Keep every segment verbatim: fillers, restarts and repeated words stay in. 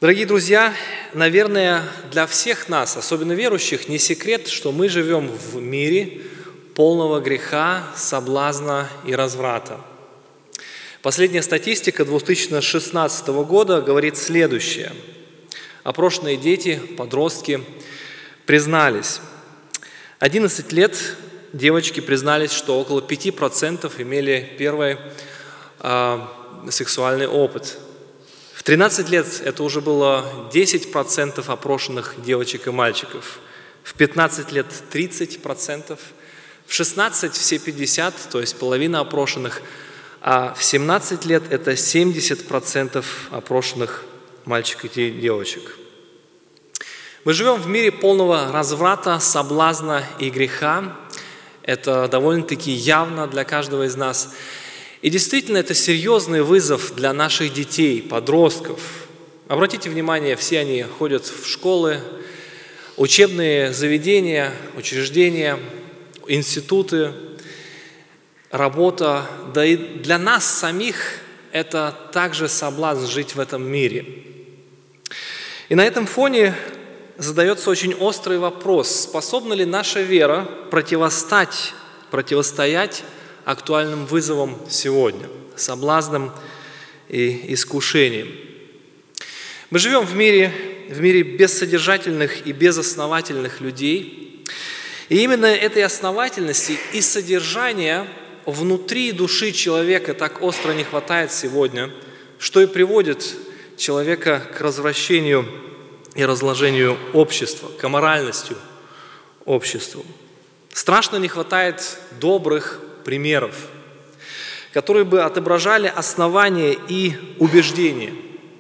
Дорогие друзья, наверное, для всех нас, особенно верующих, не секрет, что мы живем в мире полного греха, соблазна и разврата. Последняя статистика две тысячи шестнадцатого года говорит следующее. Опрошенные дети, подростки признались. одиннадцать лет девочки признались, что около пяти процентов имели первый э, сексуальный опыт. В тринадцать лет это уже было десять процентов опрошенных девочек и мальчиков. В пятнадцать лет тридцать процентов. В шестнадцать все пятьдесят, то есть половина опрошенных. А в семнадцать лет это семьдесят процентов опрошенных мальчиков и девочек. Мы живем в мире полного разврата, соблазна и греха. Это довольно-таки явно для каждого из нас. И действительно, это серьезный вызов для наших детей, подростков. Обратите внимание, все они ходят в школы, учебные заведения, учреждения, институты, работа. Да и для нас самих это также соблазн жить в этом мире. И на этом фоне задается очень острый вопрос: способна ли наша вера противостать, противостоять актуальным вызовам сегодня, соблазнам и искушениям? Мы живем в мире, в мире бессодержательных и безосновательных людей. И именно этой основательности и содержания внутри души человека так остро не хватает сегодня, что и приводит человека к развращению и разложению общества, к аморальности обществу. Страшно не хватает добрых примеров, которые бы отображали основания и убеждения.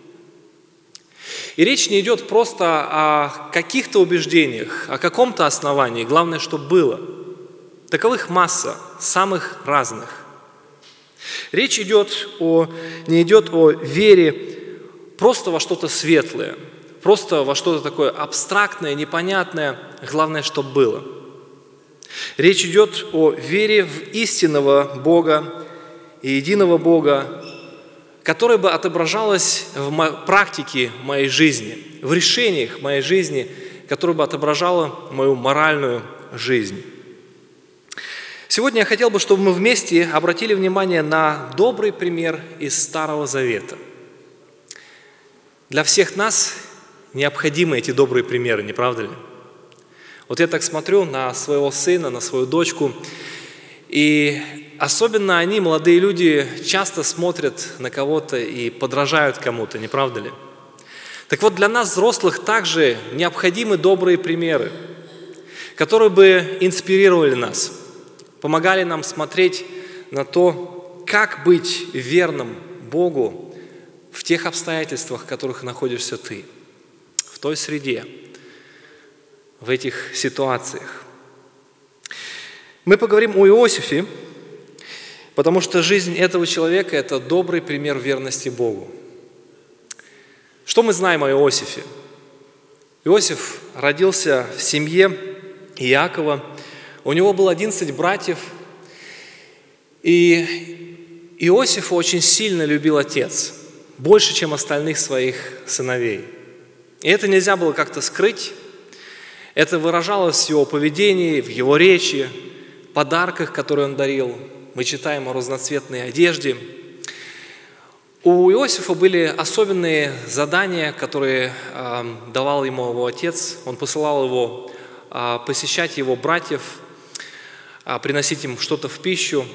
И речь не идет просто о каких-то убеждениях, о каком-то основании, главное, чтобы было. Таковых масса, самых разных. Речь идет о, не идет о вере просто во что-то светлое, просто во что-то такое абстрактное, непонятное, главное, чтобы было. Речь идет о вере в истинного Бога и единого Бога, которая бы отображалась в практике моей жизни, в решениях моей жизни, которая бы отображала мою моральную жизнь. Сегодня я хотел бы, чтобы мы вместе обратили внимание на добрый пример из Старого Завета. Для всех нас необходимы эти добрые примеры, не правда ли? Вот я так смотрю на своего сына, на свою дочку, и особенно они, молодые люди, часто смотрят на кого-то и подражают кому-то, не правда ли? Так вот, для нас, взрослых, также необходимы добрые примеры, которые бы инспирировали нас, помогали нам смотреть на то, как быть верным Богу в тех обстоятельствах, в которых находишься ты, в той среде, в этих ситуациях. Мы поговорим о Иосифе, потому что жизнь этого человека – это добрый пример верности Богу. Что мы знаем о Иосифе? Иосиф родился в семье Иакова. У него было одиннадцать братьев. И Иосифа очень сильно любил отец, больше, чем остальных своих сыновей. И это нельзя было как-то скрыть. Это выражалось в его поведении, в его речи, подарках, которые он дарил. Мы читаем о разноцветной одежде. У Иосифа были особенные задания, которые э, давал ему его отец. Он посылал его э, посещать его братьев, э, приносить им что-то в пищу.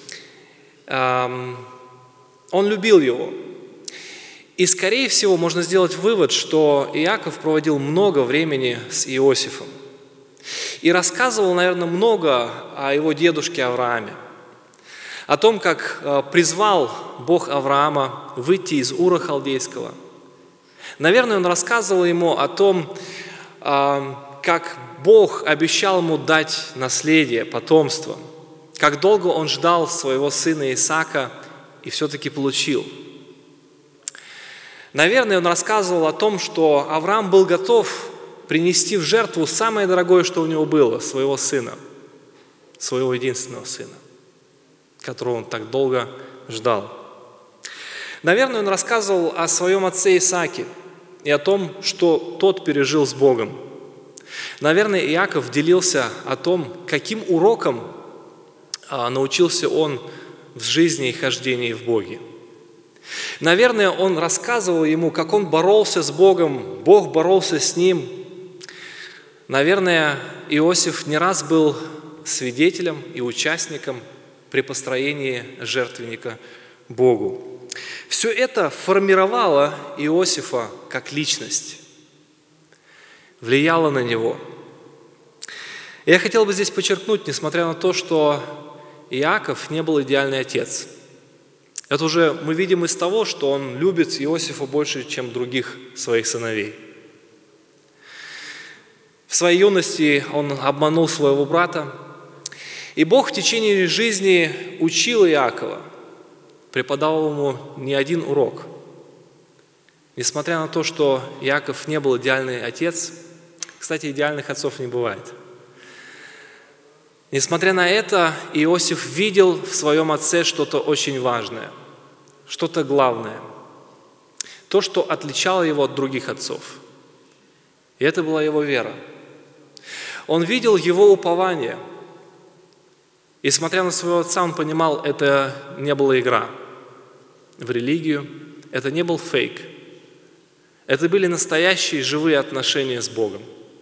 Э, он любил его. И, скорее всего, можно сделать вывод, что Иаков проводил много времени с Иосифом. И рассказывал, наверное, много о его дедушке Аврааме. О том, как призвал Бог Авраама выйти из Ура Халдейского. Наверное, он рассказывал ему о том, как Бог обещал ему дать наследие, потомство. Как долго он ждал своего сына Исаака и все-таки получил. Наверное, он рассказывал о том, что Авраам был готов принести в жертву самое дорогое, что у него было, своего сына, своего единственного сына, которого он так долго ждал. Наверное, он рассказывал о своем отце Исааке, и о том, что тот пережил с Богом. Наверное, Иаков делился о том, каким уроком научился он в жизни и хождении в Боге. Наверное, он рассказывал ему, как он боролся с Богом, Бог боролся с ним. Наверное, Иосиф не раз был свидетелем и участником при построении жертвенника Богу. Все это формировало Иосифа как личность, влияло на него. Я хотел бы здесь подчеркнуть, несмотря на то, что Иаков не был идеальный отец. Это уже мы видим из того, что он любит Иосифа больше, чем других своих сыновей. В своей юности он обманул своего брата, и Бог в течение жизни учил Иакова, преподавал ему не один урок. Несмотря на то, что Иаков не был идеальный отец, кстати, идеальных отцов не бывает. Несмотря на это, Иосиф видел в своем отце что-то очень важное, что-то главное, то, что отличало его от других отцов. И это была его вера. Он видел его упование, и, смотря на своего отца, он понимал, это не была игра в религию, это не был фейк. Это были настоящие живые отношения с Богом.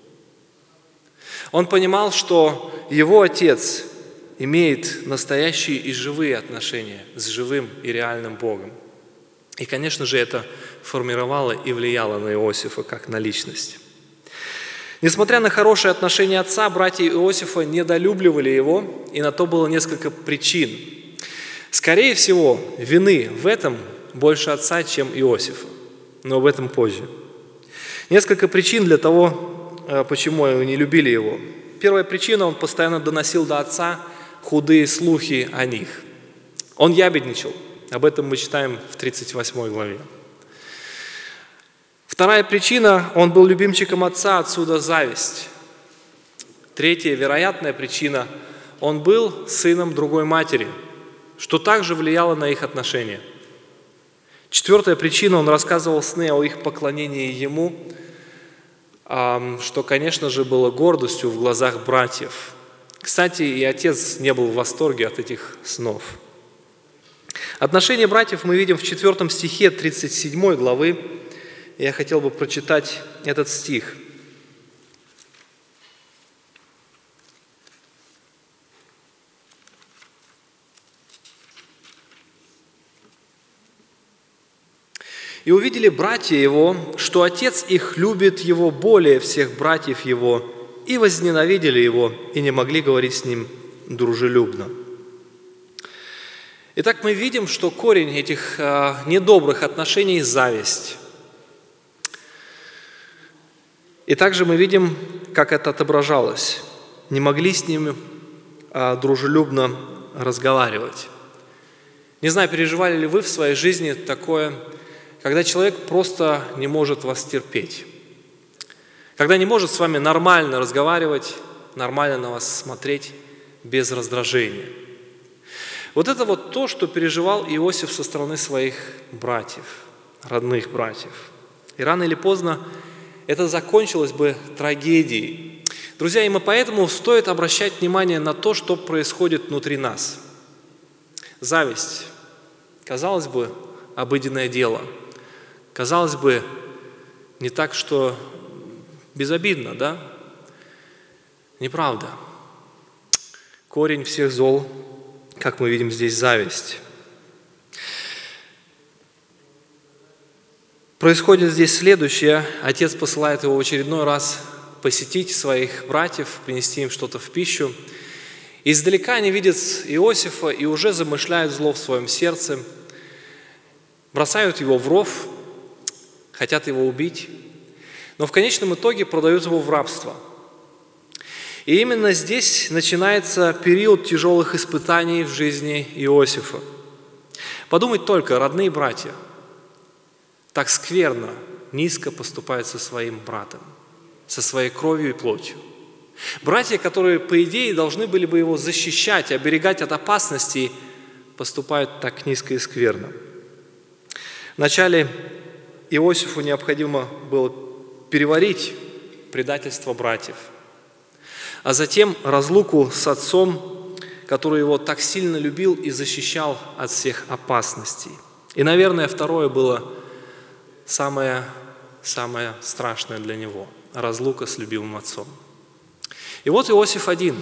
Он понимал, что его отец имеет настоящие и живые отношения с живым и реальным Богом. И, конечно же, это формировало и влияло на Иосифа как на личность. Несмотря на хорошие отношения отца, братья Иосифа недолюбливали его, и на то было несколько причин. Скорее всего, вины в этом больше отца, чем Иосифа, но об этом позже. Несколько причин для того, почему они не любили его. Первая причина: он постоянно доносил до отца худые слухи о них. Он ябедничал. Об этом мы читаем в тридцать восьмой главе. Вторая причина: он был любимчиком отца, отсюда зависть. Третья, вероятная причина: он был сыном другой матери, что также влияло на их отношения. Четвертая причина: он рассказывал сны о их поклонении ему, что, конечно же, было гордостью в глазах братьев. Кстати, и отец не был в восторге от этих снов. Отношения братьев мы видим в четвертом стихе тридцать седьмой главы. Я хотел бы прочитать этот стих. «И увидели братья его, что отец их любит его более всех братьев его, и возненавидели его, и не могли говорить с ним дружелюбно». Итак, мы видим, что корень этих э, недобрых отношений – зависть. И также мы видим, как это отображалось. Не могли с ними э, дружелюбно разговаривать. Не знаю, переживали ли вы в своей жизни такое, когда человек просто не может вас терпеть, когда не может с вами нормально разговаривать, нормально на вас смотреть без раздражения. Вот это вот то, что переживал Иосиф со стороны своих братьев, родных братьев. И рано или поздно это закончилось бы трагедией. Друзья, им и поэтому стоит обращать внимание на то, что происходит внутри нас. Зависть, казалось бы, обыденное дело. Казалось бы, не так, что безобидно, да? Неправда. Корень всех зол, как мы видим здесь, зависть. Происходит здесь следующее. Отец посылает его в очередной раз посетить своих братьев, принести им что-то в пищу. Издалека они видят Иосифа и уже замышляют зло в своем сердце, бросают его в ров, хотят его убить, но в конечном итоге продают его в рабство. И именно здесь начинается период тяжелых испытаний в жизни Иосифа. Подумать только, родные братья так скверно, низко поступают со своим братом, со своей кровью и плотью. Братья, которые, по идее, должны были бы его защищать, оберегать от опасностей, поступают так низко и скверно. Вначале Иосифу необходимо было переварить предательство братьев, а затем разлуку с отцом, который его так сильно любил и защищал от всех опасностей. И, наверное, второе было самое, самое страшное для него – разлука с любимым отцом. И вот Иосиф один.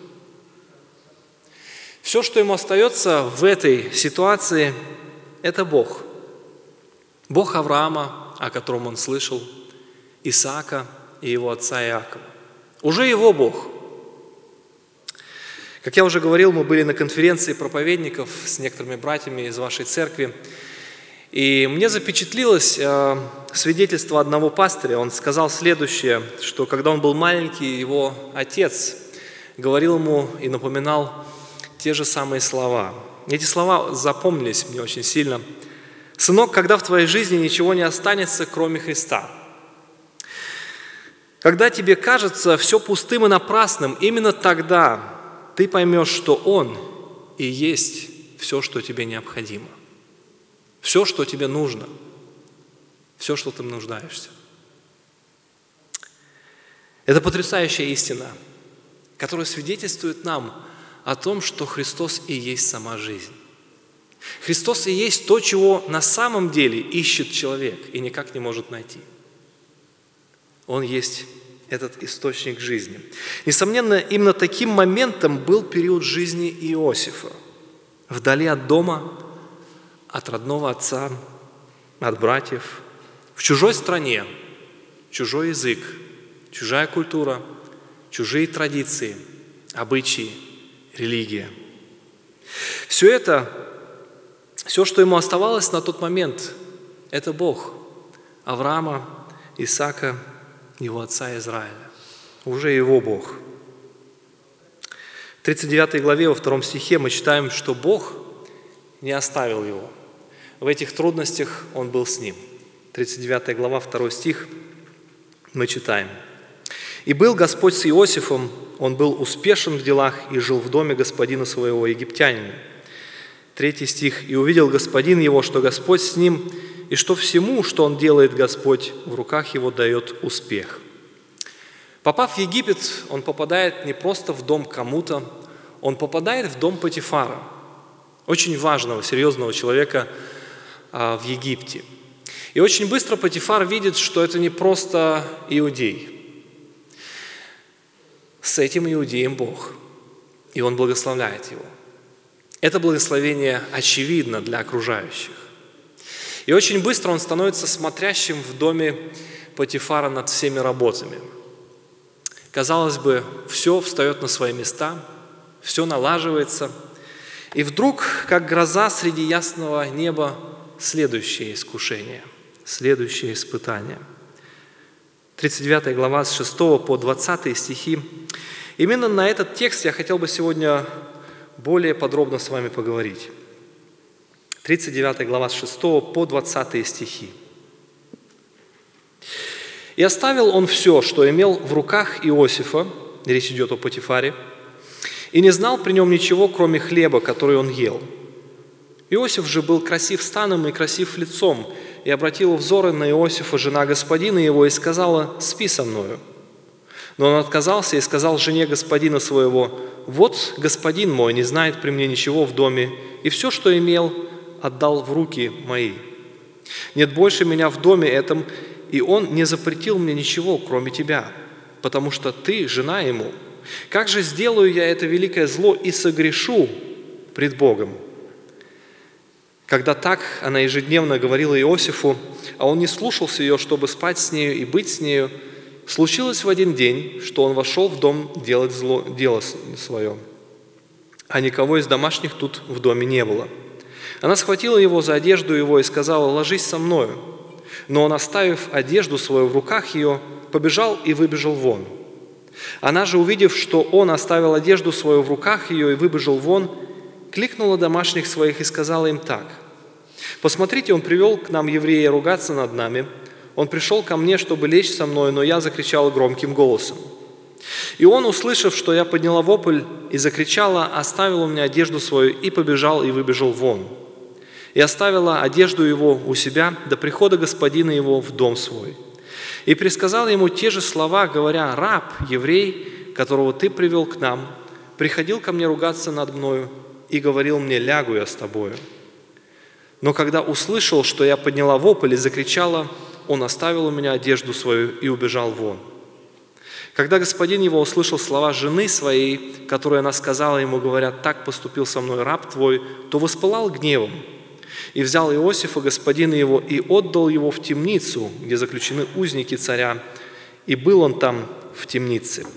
Все, что ему остается в этой ситуации – это Бог. Бог Авраама, о котором он слышал, Исаака и его отца Иакова. Уже его Бог. Как я уже говорил, мы были на конференции проповедников с некоторыми братьями из вашей церкви, и мне запечатлилось э, свидетельство одного пастыря. Он сказал следующее, что когда он был маленький, его отец говорил ему и напоминал те же самые слова. Эти слова запомнились мне очень сильно. «Сынок, когда в твоей жизни ничего не останется, кроме Христа, когда тебе кажется все пустым и напрасным, именно тогда ты поймешь, что Он и есть все, что тебе необходимо, все, что тебе нужно, все, что ты нуждаешься». Это потрясающая истина, которая свидетельствует нам о том, что Христос и есть сама жизнь. Христос и есть то, чего на самом деле ищет человек и никак не может найти. Он есть этот источник жизни. Несомненно, именно таким моментом был период жизни Иосифа. Вдали от дома, от родного отца, от братьев, в чужой стране, чужой язык, чужая культура, чужие традиции, обычаи, религия. Все это, все, что ему оставалось на тот момент, это Бог Авраама, Исаака, его отца Израиля. Уже его Бог. В тридцать девятой главе, во втором стихе мы читаем, что Бог не оставил его. В этих трудностях Он был с ним. тридцать девятая глава, второй стих, мы читаем. «И был Господь с Иосифом, он был успешен в делах и жил в доме господина своего египтянина». Третий стих. «И увидел господин его, что Господь с ним, и что всему, что он делает, Господь в руках его дает успех». Попав в Египет, он попадает не просто в дом кому-то, он попадает в дом Потифара, очень важного, серьезного человека в Египте. И очень быстро Потифар видит, что это не просто иудей. С этим иудеем Бог, и он благословляет его. Это благословение очевидно для окружающих. И очень быстро он становится смотрящим в доме Потифара над всеми работами. Казалось бы, все встает на свои места, все налаживается. И вдруг, как гроза среди ясного неба, следующее искушение, следующее испытание. тридцать девятая глава с шестого по двадцатый стихи. Именно на этот текст я хотел бы сегодня более подробно с вами поговорить. тридцать девятая глава с шестого по двадцатый стихи. «И оставил он все, что имел в руках Иосифа», речь идет о Потифаре, «и не знал при нем ничего, кроме хлеба, который он ел. Иосиф же был красив станом и красив лицом, и обратила взоры на Иосифа жена господина его и сказала: „Спи со мною“. Но он отказался и сказал жене господина своего: „Вот господин мой не знает при мне ничего в доме, и все, что имел, отдал в руки мои. Нет больше меня в доме этом, и он не запретил мне ничего, кроме тебя, потому что ты жена ему. Как же сделаю я это великое зло и согрешу пред Богом?“ Когда так она ежедневно говорила Иосифу, а он не слушался ее, чтобы спать с нею и быть с нею, случилось в один день, что он вошел в дом делать зло, дело свое, а никого из домашних тут в доме не было. Она схватила его за одежду его и сказала: „Ложись со мною“. Но он, оставив одежду свою в руках ее, побежал и выбежал вон. Она же, увидев, что он оставил одежду свою в руках ее и выбежал вон, кликнула домашних своих и сказала им так: „Посмотрите, он привел к нам еврея ругаться над нами. Он пришел ко мне, чтобы лечь со мной, но я закричала громким голосом. И он, услышав, что я подняла вопль и закричала, оставил у меня одежду свою и побежал и выбежал вон. и оставила одежду его у себя до прихода господина его в дом свой. И присказала ему те же слова, говоря: раб, еврей, которого ты привел к нам, приходил ко мне ругаться над мною и говорил мне: лягу я с тобою. Но когда услышал, что я подняла вопль и закричала, он оставил у меня одежду свою и убежал вон. Когда господин его услышал слова жены своей, которые она сказала ему, говоря: так поступил со мной раб твой, то воспылал гневом. И взял Иосифа, господина его, и отдал его в темницу, где заключены узники царя, и был он там в темнице.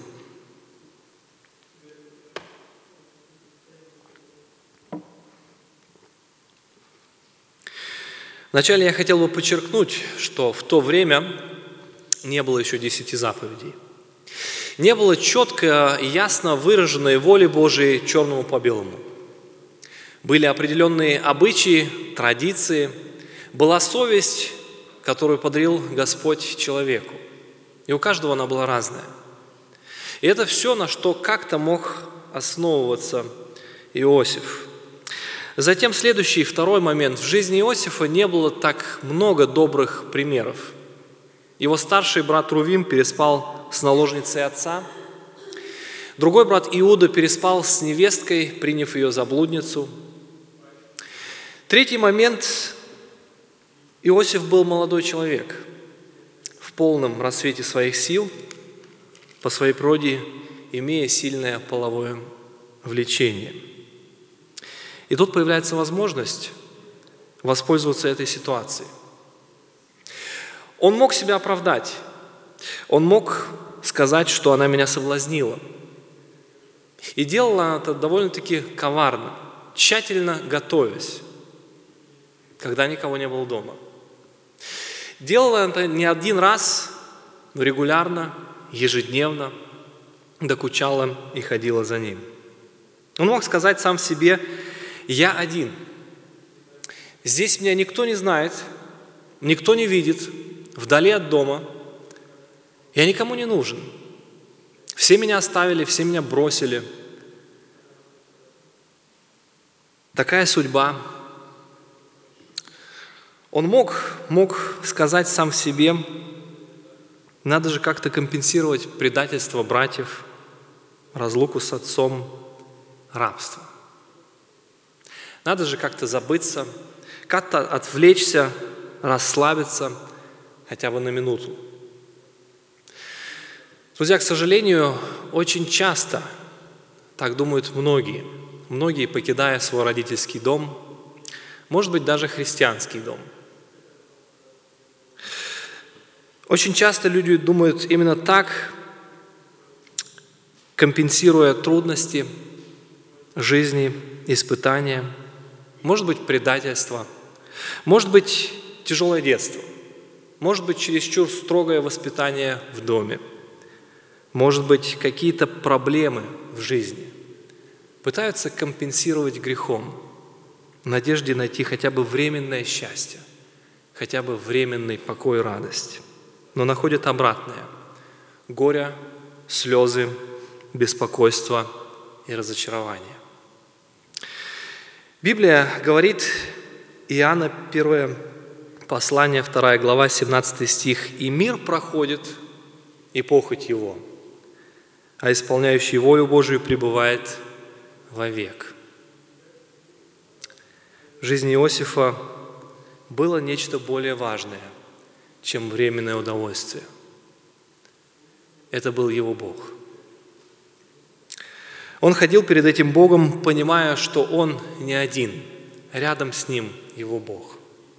Вначале я хотел бы подчеркнуть, что в то время не было еще десяти заповедей. Не было четко и ясно выраженной воли Божией черному по белому. Были определенные обычаи, традиции, была совесть, которую подарил Господь человеку. И у каждого она была разная. И это все, на что как-то мог основываться Иосиф. Затем следующий, второй момент. В жизни Иосифа не было так много добрых примеров. Его старший брат Рувим переспал с наложницей отца. Другой брат Иуда переспал с невесткой, приняв ее за блудницу. Третий момент. Иосиф был молодой человек, в полном расцвете своих сил, по своей природе имея сильное половое влечение. И тут появляется возможность воспользоваться этой ситуацией. Он мог себя оправдать. Он мог сказать, что она меня соблазнила. И делала она это довольно-таки коварно, тщательно готовясь, когда никого не было дома. Делала это не один раз, но регулярно, ежедневно, докучала и ходила за ним. Он мог сказать сам себе: «Я один. Здесь меня никто не знает, никто не видит, вдали от дома. Я никому не нужен. Все меня оставили, все меня бросили. Такая судьба». Он мог, мог сказать сам себе: надо же как-то компенсировать предательство братьев, разлуку с отцом, рабство. Надо же как-то забыться, как-то отвлечься, расслабиться хотя бы на минуту. Друзья, к сожалению, очень часто так думают многие. Многие, покидая свой родительский дом, может быть, даже христианский дом. Очень часто люди думают именно так, компенсируя трудности жизни, испытания, может быть, предательство, может быть, тяжелое детство, может быть, чересчур строгое воспитание в доме, может быть, какие-то проблемы в жизни. Пытаются компенсировать грехом, в надежде найти хотя бы временное счастье, хотя бы временный покой и радость. Но находят обратное – горе, слезы, беспокойство и разочарование. Библия говорит, Иоанна, первое послание, вторая глава, семнадцатый стих: «И мир проходит, и похоть его, а исполняющий волю Божию пребывает вовек». В жизни Иосифа было нечто более важное, чем временное удовольствие. Это был его Бог. Он ходил перед этим Богом, понимая, что он не один, рядом с ним его Бог.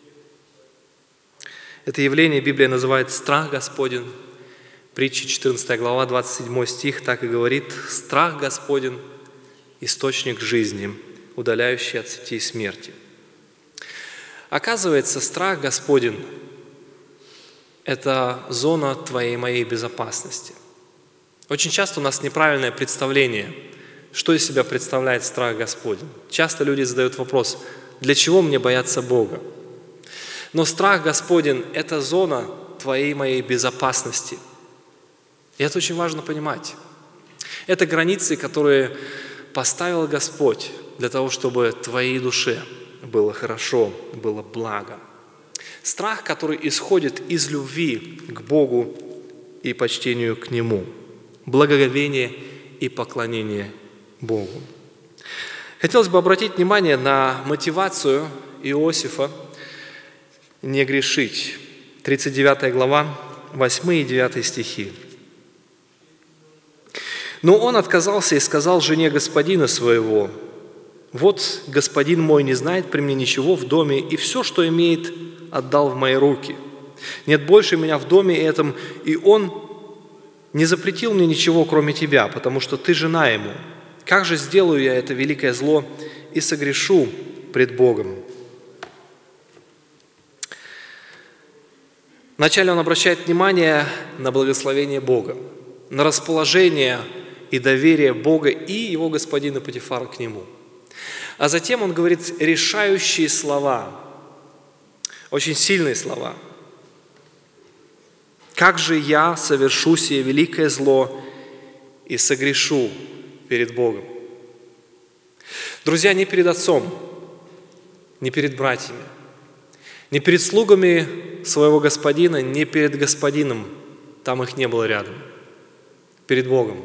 Это явление Библия называет «страх Господень». Притча четырнадцатая глава, двадцать седьмой стих так и говорит: «Страх Господень – источник жизни, удаляющий от сетей смерти». Оказывается, страх Господень – это зона твоей и моей безопасности. Очень часто у нас неправильное представление, что из себя представляет страх Господень. Часто люди задают вопрос: для чего мне бояться Бога? Но страх Господень – это зона твоей и моей безопасности. И это очень важно понимать. Это границы, которые поставил Господь для того, чтобы твоей душе было хорошо, было благо. Страх, который исходит из любви к Богу и почтению к Нему. Благоговение и поклонение Богу. Хотелось бы обратить внимание на мотивацию Иосифа не грешить. тридцать девятая глава, восьмой и девятый стихи. «Но он отказался и сказал жене господина своего: вот господин мой не знает при мне ничего в доме, и все, что имеет, отдал в мои руки. Нет больше меня в доме этом, и он не запретил мне ничего, кроме тебя, потому что ты жена ему. Как же сделаю я это великое зло и согрешу пред Богом?» Вначале он обращает внимание на благословение Бога, на расположение и доверие Бога и его господина Потифара к нему. А затем он говорит решающие слова, очень сильные слова. «Как же я совершу сие великое зло и согрешу перед Богом?» Друзья, не перед отцом, не перед братьями, не перед слугами своего господина, не перед господином, там их не было рядом, перед Богом.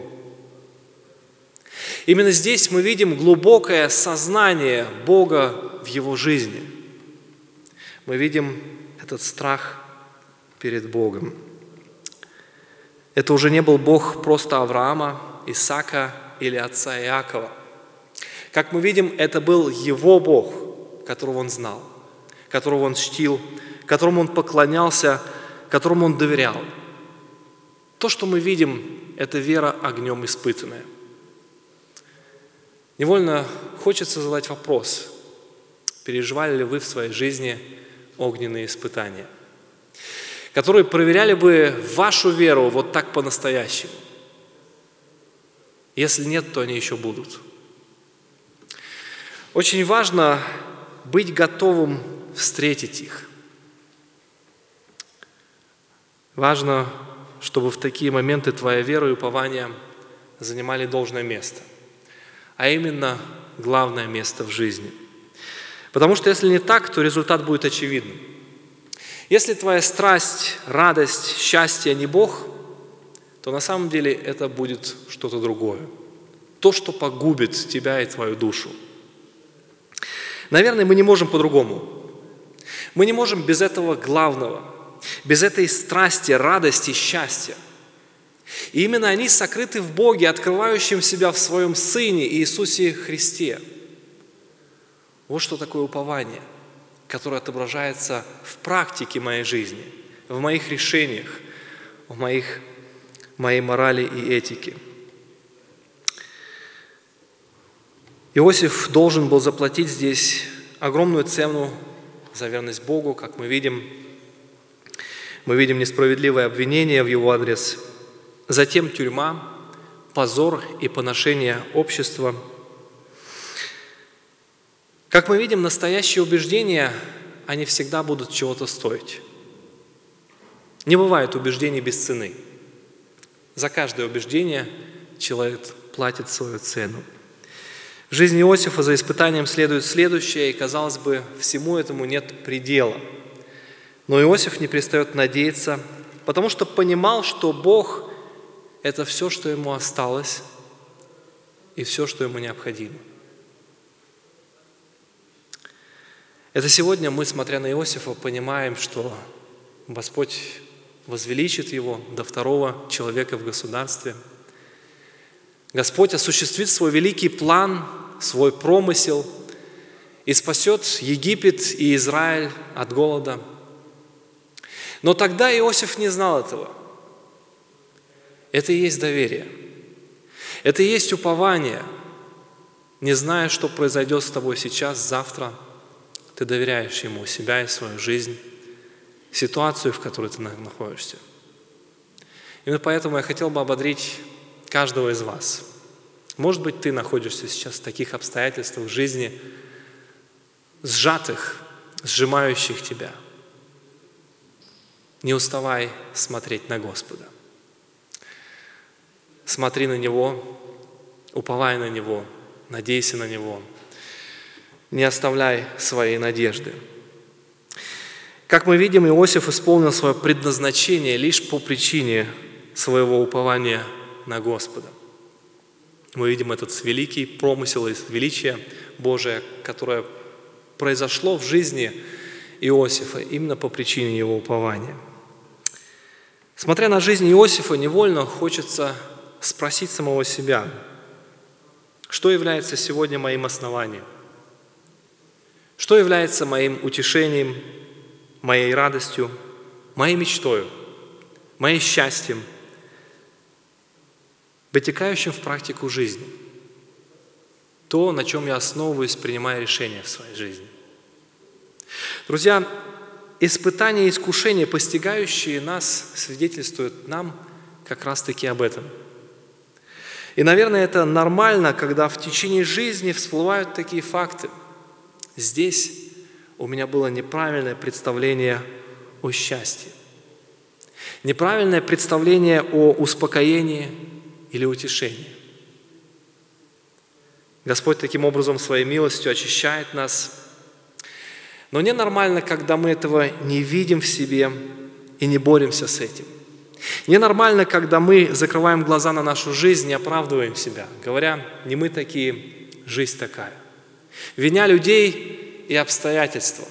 Именно здесь мы видим глубокое сознание Бога в его жизни. Мы видим этот страх перед Богом. Это уже не был Бог просто Авраама, Исаака или отца Иакова. Как мы видим, это был его Бог, которого он знал, которого он чтил, которому он поклонялся, которому он доверял. То, что мы видим, это вера огнем испытанная. Невольно хочется задать вопрос: переживали ли вы в своей жизни огненные испытания, которые проверяли бы вашу веру вот так по-настоящему? Если нет, то они еще будут. Очень важно быть готовым встретить их. Важно, чтобы в такие моменты твоя вера и упование занимали должное место, а именно главное место в жизни. Потому что если не так, то результат будет очевидным. Если твоя страсть, радость, счастье не Бог, то на самом деле это будет что-то другое. То, что погубит тебя и твою душу. Наверное, мы не можем по-другому. Мы не можем без этого главного, без этой страсти, радости, счастья. И именно они сокрыты в Боге, открывающем себя в Своем Сыне Иисусе Христе. Вот что такое упование, которое отображается в практике моей жизни, в моих решениях, в моих, моей морали и этике. Иосиф должен был заплатить здесь огромную цену за верность Богу, как мы видим. Мы видим несправедливое обвинение в его адрес, затем тюрьма, позор и поношение общества. Как мы видим, настоящие убеждения, они всегда будут чего-то стоить. Не бывает убеждений без цены. За каждое убеждение человек платит свою цену. В жизни Иосифа за испытанием следует следующее, и, казалось бы, всему этому нет предела. Но Иосиф не перестает надеяться, потому что понимал, что Бог – это все, что ему осталось, и все, что ему необходимо. Это сегодня мы, смотря на Иосифа, понимаем, что Господь возвеличит его до второго человека в государстве. Господь осуществит свой великий план, свой промысел и спасет Египет и Израиль от голода. Но тогда Иосиф не знал этого. Это и есть доверие. Это и есть упование. Не зная, что произойдет с тобой сейчас, завтра, ты доверяешь Ему себя и свою жизнь, ситуацию, в которой ты находишься. Именно поэтому я хотел бы ободрить каждого из вас. Может быть, ты находишься сейчас в таких обстоятельствах жизни, сжатых, сжимающих тебя. Не уставай смотреть на Господа. Смотри на Него, уповай на Него, надейся на Него. не оставляй своей надежды. Как мы видим, Иосиф исполнил свое предназначение лишь по причине своего упования на Господа. Мы видим этот великий промысел и величие Божие, которое произошло в жизни Иосифа именно по причине его упования. Смотря на жизнь Иосифа, невольно хочется спросить самого себя, что является сегодня моим основанием? Что является моим утешением, моей радостью, моей мечтою, моим счастьем, вытекающим в практику жизни? То, на чем я основываюсь, принимая решения в своей жизни. Друзья, испытания и искушения, постигающие нас, свидетельствуют нам как раз-таки об этом. И, наверное, это нормально, когда в течение жизни всплывают такие факты. Здесь у меня было неправильное представление о счастье, неправильное представление о успокоении или утешении. Господь таким образом своей милостью очищает нас. Но ненормально, когда мы этого не видим в себе и не боремся с этим. Ненормально, когда мы закрываем глаза на нашу жизнь и оправдываем себя, говоря, не мы такие, жизнь такая. Виня людей и обстоятельства.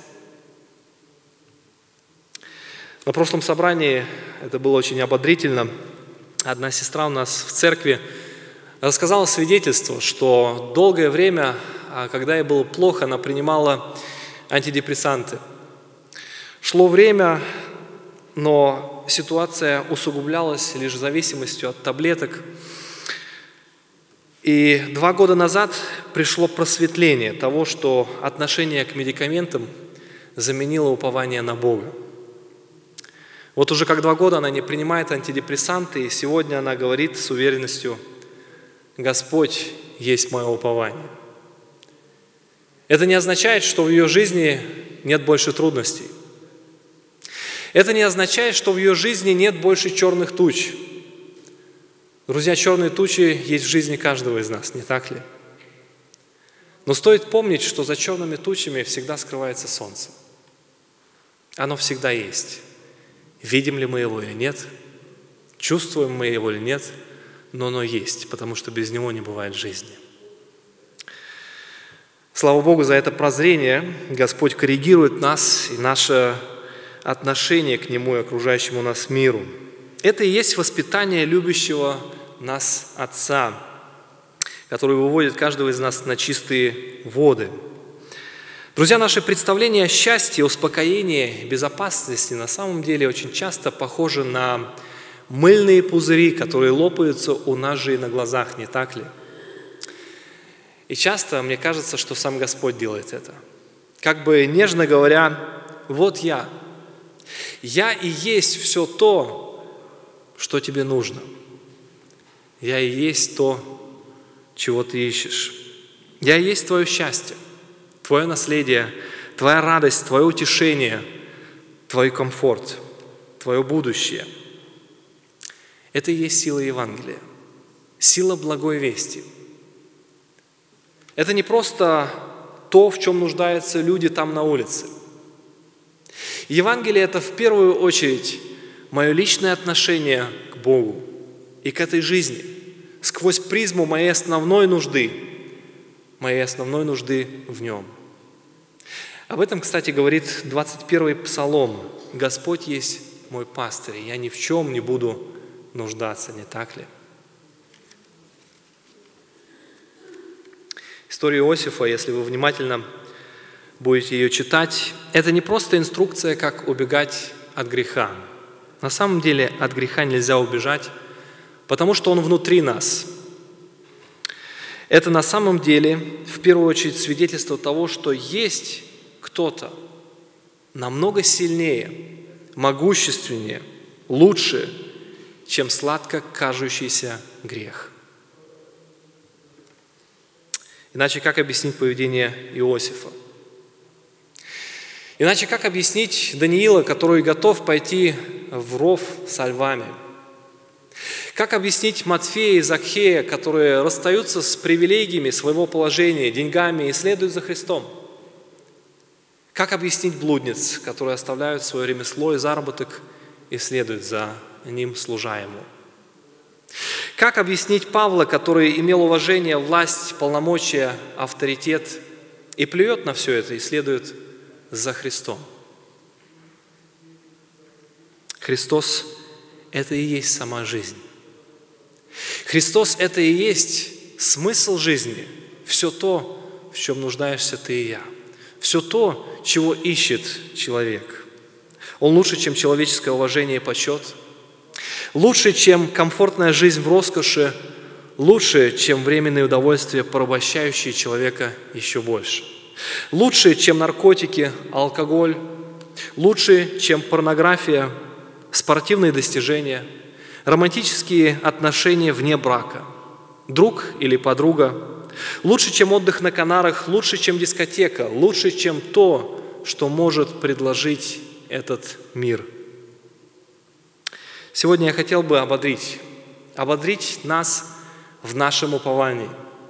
На прошлом собрании, это было очень ободрительно, одна сестра у нас в церкви рассказала свидетельство, что долгое время, когда ей было плохо, она принимала антидепрессанты. Шло время, но ситуация усугублялась лишь зависимостью от таблеток. И два года назад пришло просветление того, что отношение к медикаментам заменило упование на Бога. Вот уже как два года она не принимает антидепрессанты, и сегодня она говорит с уверенностью: «Господь есть мое упование». Это не означает, что в ее жизни нет больше трудностей. Это не означает, что в ее жизни нет больше черных туч. Друзья, черные тучи есть в жизни каждого из нас, не так ли? Но стоит помнить, что за черными тучами всегда скрывается солнце. Оно всегда есть. Видим ли мы его или нет, чувствуем мы его или нет, но оно есть, потому что без него не бывает жизни. Слава Богу за это прозрение. Господь коррегирует нас и наше отношение к Нему и окружающему нас миру. Это и есть воспитание любящего нас Отца, который выводит каждого из нас на чистые воды. Друзья, наше представление о счастье, успокоении, безопасности на самом деле очень часто похоже на мыльные пузыри, которые лопаются у нас же и на глазах, не так ли? И часто мне кажется, что сам Господь делает это. Как бы нежно говоря, вот я. Я и есть все то, что тебе нужно. Я и есть то, чего ты ищешь. Я и есть твое счастье, твое наследие, твоя радость, твое утешение, твой комфорт, твое будущее. Это и есть сила Евангелия, сила благой вести. Это не просто то, в чем нуждаются люди там на улице. Евангелие – это в первую очередь мое личное отношение к Богу и к этой жизни, сквозь призму моей основной нужды, моей основной нужды в Нем. Об этом, кстати, говорит двадцать первый Псалом. «Господь есть мой пастырь, я ни в чем не буду нуждаться», не так ли? История Иосифа, если вы внимательно будете ее читать, это не просто инструкция, как убегать от греха. На самом деле от греха нельзя убежать, потому что он внутри нас. Это на самом деле в первую очередь свидетельство того, что есть кто-то намного сильнее, могущественнее, лучше, чем сладко кажущийся грех. Иначе как объяснить поведение Иосифа? Иначе как объяснить Даниила, который готов пойти в ров со львами? Как объяснить Матфея и Закхея, которые расстаются с привилегиями своего положения, деньгами и следуют за Христом? Как объяснить блудниц, которые оставляют свое ремесло и заработок и следуют за ним, служа ему? Как объяснить Павла, который имел уважение, власть, полномочия, авторитет и плюет на все это и следует за Христом? Христос – это и есть сама жизнь. Христос – это и есть смысл жизни, все то, в чем нуждаешься ты и я, все то, чего ищет человек. Он лучше, чем человеческое уважение и почет, лучше, чем комфортная жизнь в роскоши, лучше, чем временные удовольствия, порабощающие человека еще больше, лучше, чем наркотики, алкоголь, лучше, чем порнография, спортивные достижения, романтические отношения вне брака, друг или подруга, лучше, чем отдых на Канарах, лучше, чем дискотека, лучше, чем то, что может предложить этот мир. Сегодня я хотел бы ободрить, ободрить нас в нашем уповании,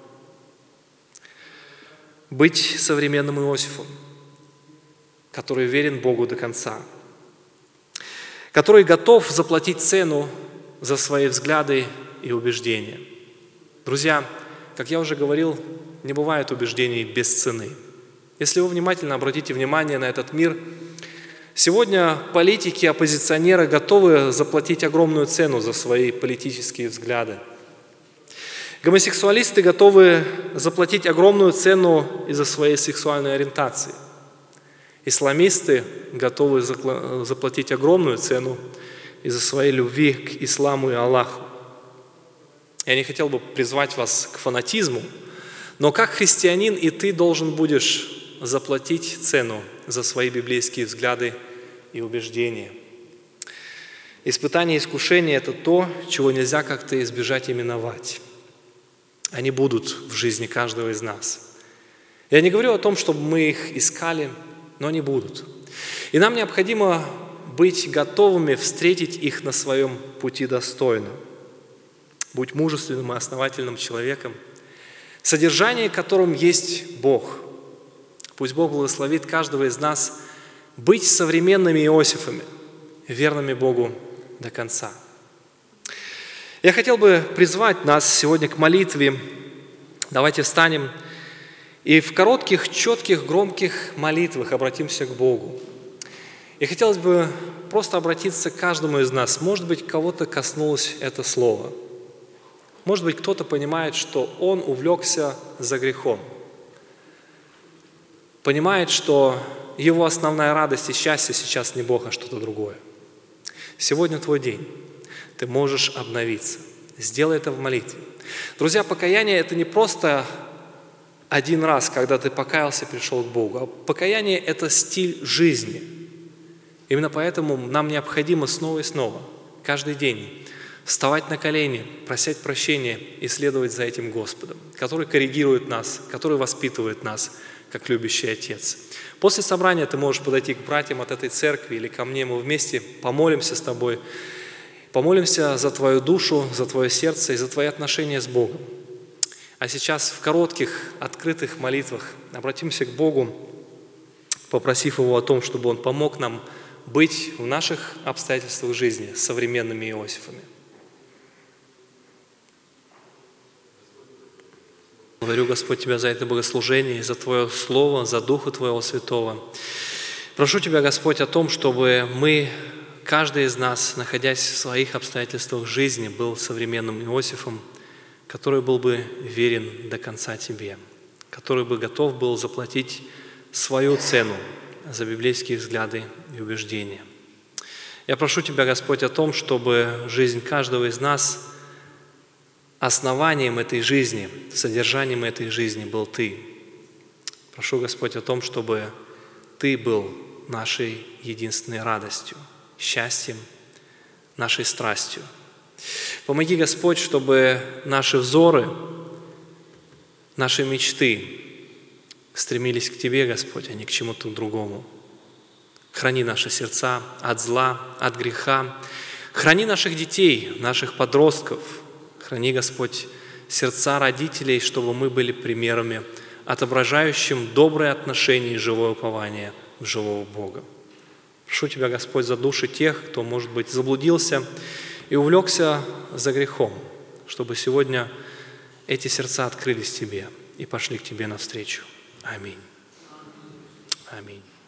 быть современным Иосифом, который верен Богу до конца, который готов заплатить цену за свои взгляды и убеждения. Друзья, как я уже говорил, не бывает убеждений без цены. Если вы внимательно обратите внимание на этот мир, сегодня политики, оппозиционеры готовы заплатить огромную цену за свои политические взгляды. Гомосексуалисты готовы заплатить огромную цену из-за своей сексуальной ориентации. Исламисты готовы заплатить огромную цену из-за своей любви к исламу и Аллаху. Я не хотел бы призвать вас к фанатизму, но как христианин и ты должен будешь заплатить цену за свои библейские взгляды и убеждения. Испытание и искушение – это то, чего нельзя как-то избежать и миновать. Они будут в жизни каждого из нас. Я не говорю о том, чтобы мы их искали, но они будут. И нам необходимо быть готовыми встретить их на своем пути достойно. Будь мужественным и основательным человеком, содержание которым есть Бог. Пусть Бог благословит каждого из нас быть современными Иосифами, верными Богу до конца. Я хотел бы призвать нас сегодня к молитве. Давайте встанем и в коротких, четких, громких молитвах обратимся к Богу. И хотелось бы просто обратиться к каждому из нас. Может быть, кого-то коснулось это слово. Может быть, кто-то понимает, что он увлекся за грехом. Понимает, что его основная радость и счастье сейчас не Бог, а что-то другое. Сегодня твой день. Ты можешь обновиться. Сделай это в молитве. Друзья, покаяние – это не просто один раз, когда ты покаялся и пришел к Богу. А покаяние – это стиль жизни. Именно поэтому нам необходимо снова и снова, каждый день, вставать на колени, просить прощения и следовать за этим Господом, который корректирует нас, который воспитывает нас, как любящий Отец. После собрания ты можешь подойти к братьям от этой церкви или ко мне, мы вместе помолимся с тобой, помолимся за твою душу, за твое сердце и за твои отношения с Богом. А сейчас в коротких, открытых молитвах обратимся к Богу, попросив Его о том, чтобы Он помог нам быть в наших обстоятельствах жизни современными Иосифами. Благодарю, Господь, Тебя за это богослужение, за Твое Слово, за Духа Твоего Святого. Прошу Тебя, Господь, о том, чтобы мы, каждый из нас, находясь в своих обстоятельствах жизни, был современным Иосифом, который был бы верен до конца Тебе, который бы готов был заплатить свою цену за библейские взгляды и убеждения. Я прошу Тебя, Господь, о том, чтобы жизнь каждого из нас, основанием этой жизни, содержанием этой жизни был Ты. Прошу, Господь, о том, чтобы Ты был нашей единственной радостью, счастьем, нашей страстью. Помоги, Господь, чтобы наши взоры, наши мечты стремились к Тебе, Господь, а не к чему-то другому. Храни наши сердца от зла, от греха. Храни наших детей, наших подростков. Храни, Господь, сердца родителей, чтобы мы были примерами, отображающим добрые отношения и живое упование в живого Бога. Прошу Тебя, Господь, за души тех, кто, может быть, заблудился и увлекся за грехом, чтобы сегодня эти сердца открылись Тебе и пошли к Тебе навстречу. Аминь. Аминь.